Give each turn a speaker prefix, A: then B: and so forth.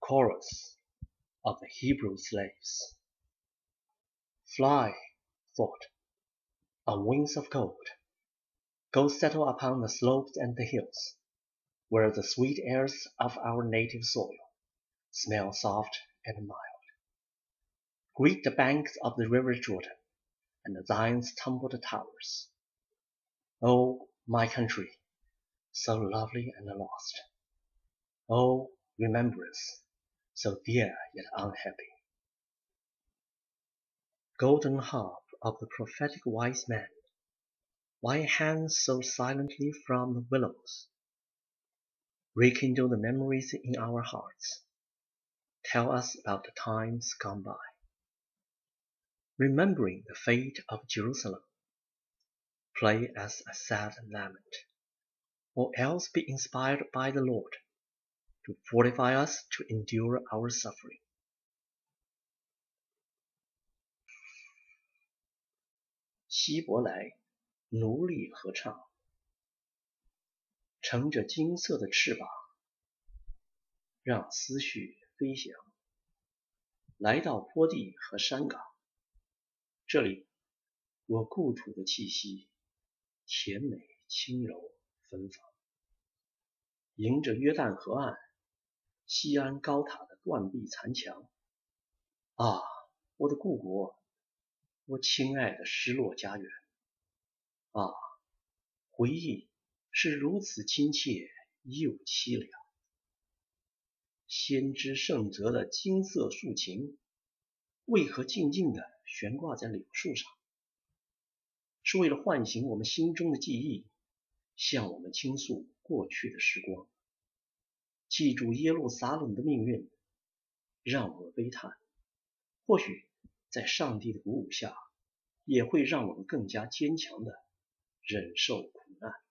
A: chorus of the Hebrew slaves. Fly, thought, on wings of gold. Go settle upon the slopes and the hills, where the sweet airs of our native soil smell soft and mild. Greet the banks of the river Jordan and Zion's tumbled towers. Oh, my country, so lovely and lost. Oh, remembrance, so dear yet unhappy. Golden harp of the prophetic wise man, why hang so silently from the willows? Rekindle the memories in our hearts. Tell us about the times gone by. Remembering the fate of Jerusalem, play as a sad lament, or else be inspired by the Lord to fortify us to endure our suffering. 希伯来奴隶合唱，乘着金色的翅膀，让思绪飞翔，来到坡地和山岗，这里我故土的气息甜美轻柔芬芳，迎着约旦河岸西安高塔的断壁残墙，啊，我的故国，我亲爱的失落家园，啊，回忆是如此亲切又凄凉。先知圣泽的金色竖琴为何静静地悬挂在柳树上？是为了唤醒我们心中的记忆，向我们倾诉过去的时光。记住耶路撒冷的命运，让我们悲叹，或许在上帝的鼓舞下，也会让我们更加坚强地忍受苦难。